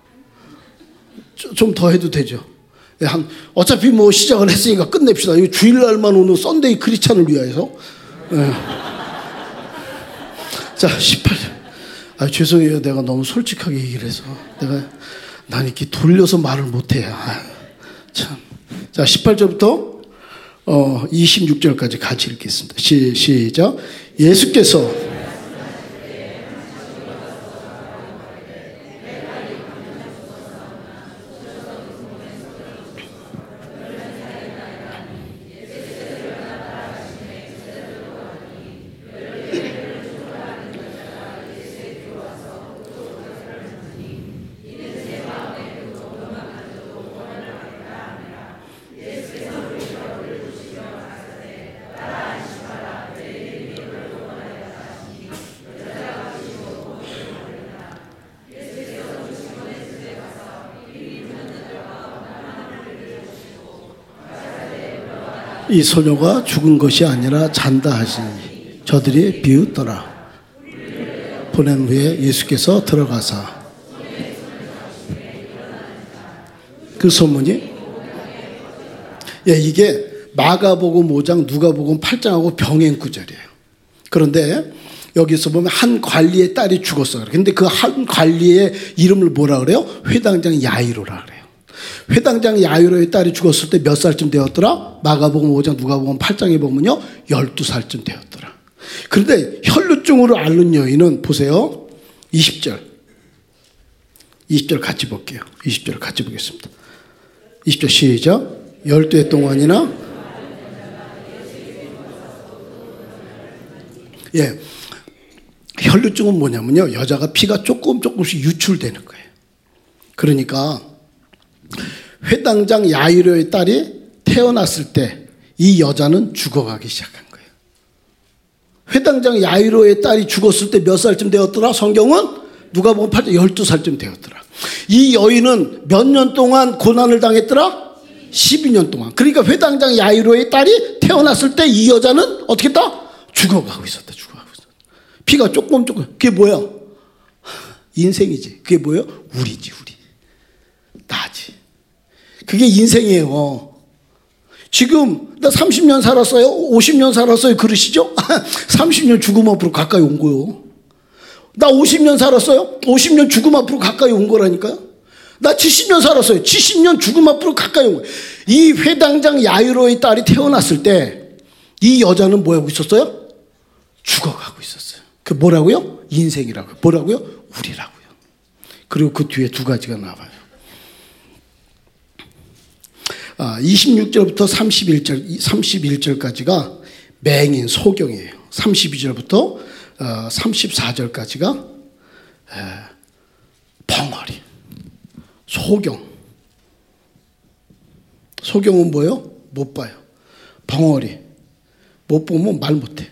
좀 더 해도 되죠. 한, 어차피 뭐 시작을 했으니까 끝냅시다. 이거 주일날만 오는 썬데이 크리스찬을 위하여서. 네. 자, 십팔 절. 아, 죄송해요. 내가 너무 솔직하게 얘기를 해서. 내가, 난 이렇게 돌려서 말을 못해. 아, 참. 자, 십팔 절부터 어, 이십육 절까지 같이 읽겠습니다. 시, 시작. 예수께서 이 소녀가 죽은 것이 아니라 잔다 하시니 저들이 비웃더라. 보낸 후에 예수께서 들어가사 그 소문이, 예, 이게 마가복음 오 장, 누가복음 팔 장하고 병행 구절이에요. 그런데 여기서 보면 한 관리의 딸이 죽었어. 근데 그 한 관리의 이름을 뭐라 그래요? 회당장 야이로라 그래요. 회당장 야이로의 딸이 죽었을 때 몇 살쯤 되었더라? 마가복음 오 장, 누가복음 팔 장에 보면요, 열두 살쯤 되었더라. 그런데 혈루증으로 앓는 여인은 보세요. 이십 절. 이십 절 같이 볼게요. 이십 절 같이 보겠습니다. 이십 절 시작. 열두 해 동안이나, 예, 혈루증은 뭐냐면요, 여자가 피가 조금 조금씩 유출되는 거예요. 그러니까 회당장 야이로의 딸이 태어났을 때 이 여자는 죽어가기 시작한 거예요. 회당장 야이로의 딸이 죽었을 때 몇 살쯤 되었더라? 성경은 누가복음 팔 장 열두 살쯤 되었더라. 이 여인은 몇 년 동안 고난을 당했더라? 십이 년 동안. 그러니까 회당장 야이로의 딸이 태어났을 때 이 여자는 어떻게 했다? 죽어가고 있었다. 죽어가고 있었다. 피가 조금 조금. 그게 뭐야? 인생이지. 그게 뭐예요? 우리지, 우리. 나지. 그게 인생이에요. 지금 나 삼십 년 살았어요? 오십 년 살았어요? 그러시죠? 삼십 년 죽음 앞으로 가까이 온 거요. 나 오십 년 살았어요? 오십 년 죽음 앞으로 가까이 온 거라니까요. 나 칠십 년 살았어요. 칠십 년 죽음 앞으로 가까이 온 거예요. 이 회당장 야이로의 딸이 태어났을 때 이 여자는 뭐 하고 있었어요? 죽어가고 있었어요. 그 뭐라고요? 인생이라고요. 뭐라고요? 우리라고요. 그리고 그 뒤에 두 가지가 나와요. 아, 이십육 절부터 삼십일 절, 삼십일 절까지가 맹인 소경이에요. 삼십이 절부터 어, 삼십사 절까지가 에, 벙어리, 소경. 소경은 뭐예요? 못 봐요. 벙어리, 못 보면 말 못해.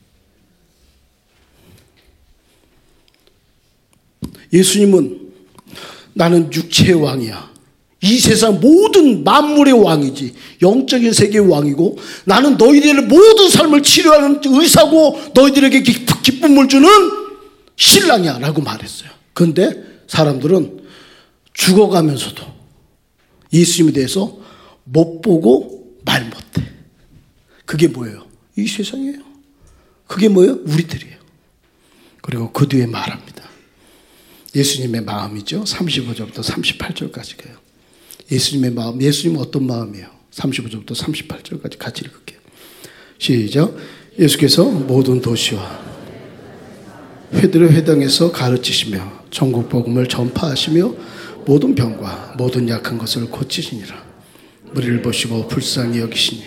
예수님은 나는 육체의 왕이야. 이 세상 모든 만물의 왕이지. 영적인 세계의 왕이고, 나는 너희들의 모든 삶을 치료하는 의사고 너희들에게 기쁨을 주는 신랑이야 라고 말했어요. 그런데 사람들은 죽어가면서도 예수님에 대해서 못 보고 말 못해. 그게 뭐예요? 이 세상이에요. 그게 뭐예요? 우리들이에요. 그리고 그 뒤에 말합니다. 예수님의 마음이죠. 삼십오 절부터 삼십팔 절까지 가요. 예수님의 마음, 예수님은 어떤 마음이에요? 삼십오 절부터 삼십팔 절까지 같이 읽을게요. 시작. 예수께서 모든 도시와 회들의 회당에서 가르치시며 전국 복음을 전파하시며 모든 병과 모든 약한 것을 고치시니라. 무리를 보시고 불쌍히 여기시니.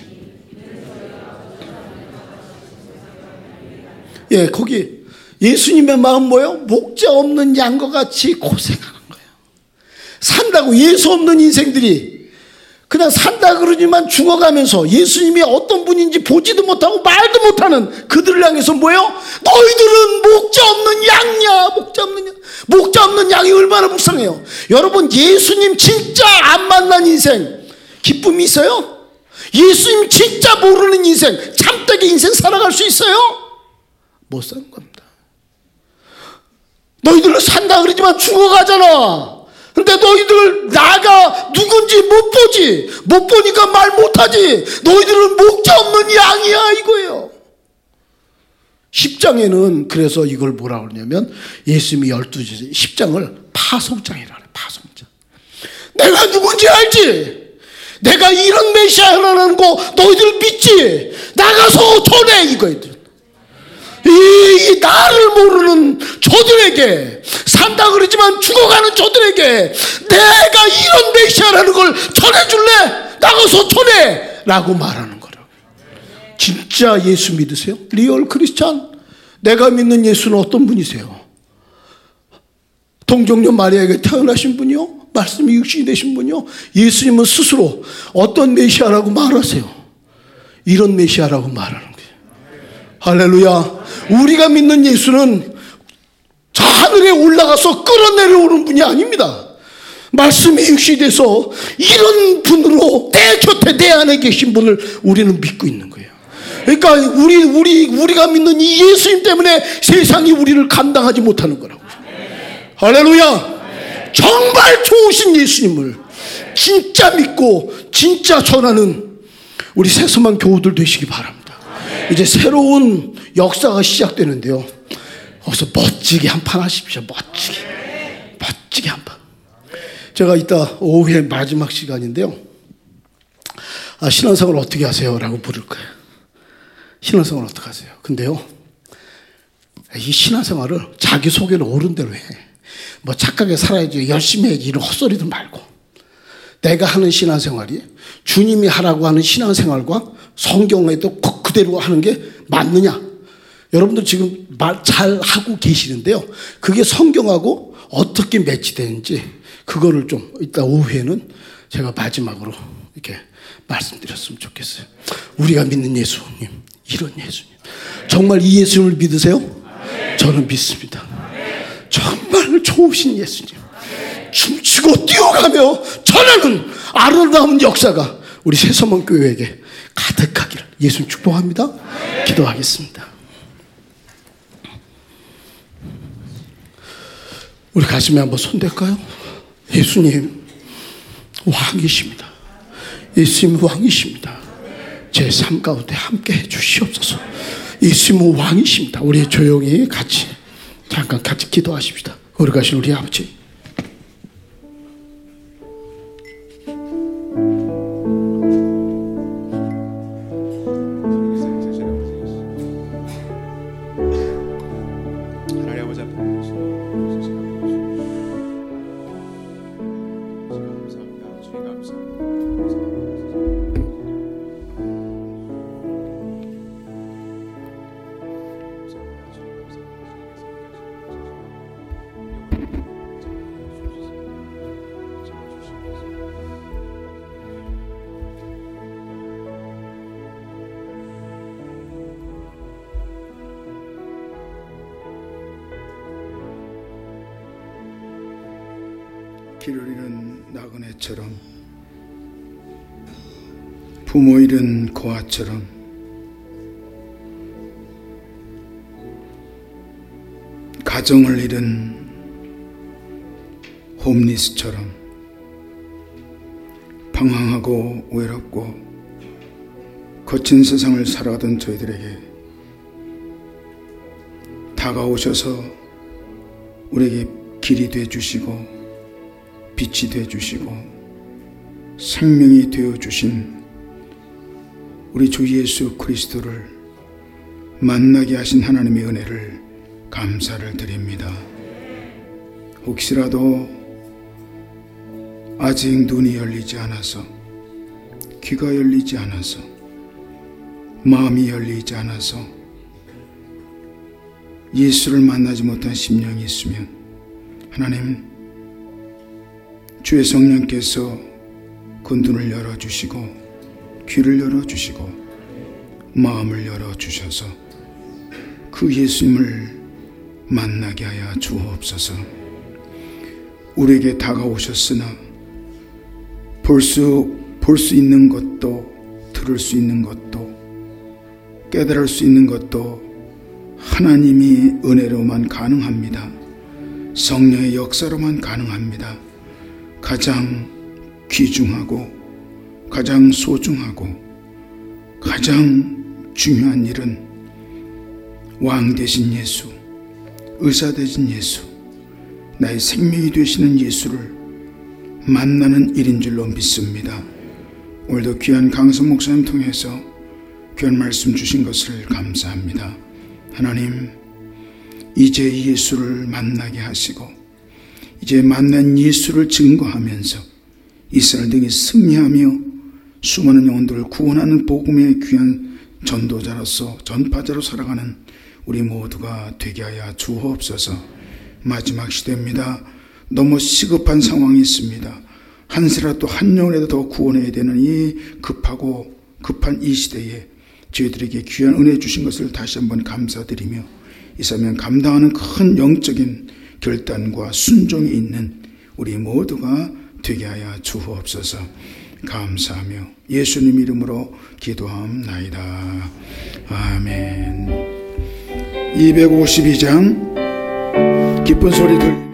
예, 거기 예수님의 마음 뭐예요? 목자 없는 양과 같이 고생하는 거예요. 산다고 예수 없는 인생들이 그냥 산다 그러지만 죽어가면서 예수님이 어떤 분인지 보지도 못하고 말도 못하는 그들을 향해서 뭐예요? 너희들은 목자 없는 양이야. 목자 없는 양. 목자 없는 양이 얼마나 불쌍해요. 여러분, 예수님 진짜 안 만난 인생 기쁨이 있어요? 예수님 진짜 모르는 인생, 참되게 인생 살아갈 수 있어요? 못 사는 겁니다. 너희들은 산다 그러지만 죽어가잖아. 근데 너희들 나가 누군지 못 보지. 못 보니까 말 못하지. 너희들은 목자 없는 양이야 이거예요. 십 장에는 그래서 이걸 뭐라 그러냐면 예수님이 열두 절 십 장을 파송장이라 그래. 파송장. 내가 누군지 알지. 내가 이런 메시아라는 거 너희들 믿지. 나가서 전해 이거예요. 이, 이 나를 모르는 저들에게, 산다 그러지만 죽어가는 저들에게 내가 이런 메시아라는 걸 전해줄래? 나가서 전해! 라고 말하는 거라고. 진짜 예수 믿으세요? 리얼 크리스찬? 내가 믿는 예수는 어떤 분이세요? 동정녀 마리아에게 태어나신 분이요? 말씀이 육신이 되신 분이요? 예수님은 스스로 어떤 메시아라고 말하세요? 이런 메시아라고 말하는 거예요. 할렐루야. 우리가 믿는 예수는 저 하늘에 올라가서 끌어내려오는 분이 아닙니다. 말씀이 육신이 돼서 이런 분으로 내 곁에 내 안에 계신 분을 우리는 믿고 있는 거예요. 그러니까 우리, 우리, 우리가 믿는 이 예수님 때문에 세상이 우리를 감당하지 못하는 거라고요. 할렐루야. 정말 좋으신 예수님을 진짜 믿고 진짜 전하는 우리 새서만 교우들 되시기 바랍니다. 이제 새로운 역사가 시작되는데요. 어서 멋지게 한판 하십시오. 멋지게. 멋지게 한판. 제가 이따 오후에 마지막 시간인데요. 아, 신앙생활 어떻게 하세요? 라고 물을 거예요. 신앙생활 어떻게 하세요? 근데요, 이 신앙생활을 자기소개는 어른대로 해. 뭐 착하게 살아야지, 열심히 해야지, 이런 헛소리도 말고. 내가 하는 신앙생활이 주님이 하라고 하는 신앙생활과 성경에도 그대로 하는 게 맞느냐? 여러분들 지금 말 잘 하고 계시는데요. 그게 성경하고 어떻게 매치되는지 그거를 좀 이따 오후에는 제가 마지막으로 이렇게 말씀드렸으면 좋겠어요. 우리가 믿는 예수님, 이런 예수님. 정말 이 예수님을 믿으세요? 저는 믿습니다. 정말 좋으신 예수님. 춤추고 뛰어가며 전하는 아름다운 역사가 우리 새서문 교회에게 가득하기를 예수님 축복합니다. 기도하겠습니다. 우리 가슴에 한번 손댈까요? 예수님 왕이십니다. 예수님 왕이십니다. 제 삶 가운데 함께 해주시옵소서. 예수님 왕이십니다. 우리 조용히 같이 잠깐 같이 기도하십시다. 우리 가신 우리 아버지, 길을 잃은 나그네처럼, 부모 잃은 고아처럼, 가정을 잃은 홈리스처럼 방황하고 외롭고 거친 세상을 살아가던 저희들에게 다가오셔서 우리에게 길이 되어주시고 빛이 되어주시고 생명이 되어주신 우리 주 예수 그리스도를 만나게 하신 하나님의 은혜를 감사를 드립니다. 혹시라도 아직 눈이 열리지 않아서, 귀가 열리지 않아서, 마음이 열리지 않아서 예수를 만나지 못한 심령이 있으면 하나님, 주의 성령께서 그 눈을 열어주시고 귀를 열어주시고 마음을 열어주셔서 그 예수님을 만나게 하여 주옵소서. 우리에게 다가오셨으나 볼 수, 볼 수 있는 것도, 들을 수 있는 것도, 깨달을 수 있는 것도 하나님이 은혜로만 가능합니다. 성령의 역사로만 가능합니다. 가장 귀중하고 가장 소중하고 가장 중요한 일은 왕 되신 예수, 의사 되신 예수, 나의 생명이 되시는 예수를 만나는 일인 줄로 믿습니다. 오늘도 귀한 강성 목사님 통해서 귀한 말씀 주신 것을 감사합니다. 하나님, 이제 예수를 만나게 하시고 이제 만난 예수를 증거하면서 이스라엘 등이 승리하며 수많은 영혼들을 구원하는 복음의 귀한 전도자로서, 전파자로 살아가는 우리 모두가 되게 하여 주옵소서. 마지막 시대입니다. 너무 시급한 상황이 있습니다. 한 세라도 한 영혼이라도 더 구원해야 되는 이 급하고 급한 이 시대에 저희들에게 귀한 은혜 주신 것을 다시 한번 감사드리며 이 사명 감당하는 큰 영적인 결단과 순종이 있는 우리 모두가 되게 하여 주옵소서. 감사하며 예수님 이름으로 기도함나이다. 아멘. 이백오십이 장 기쁜 소리 들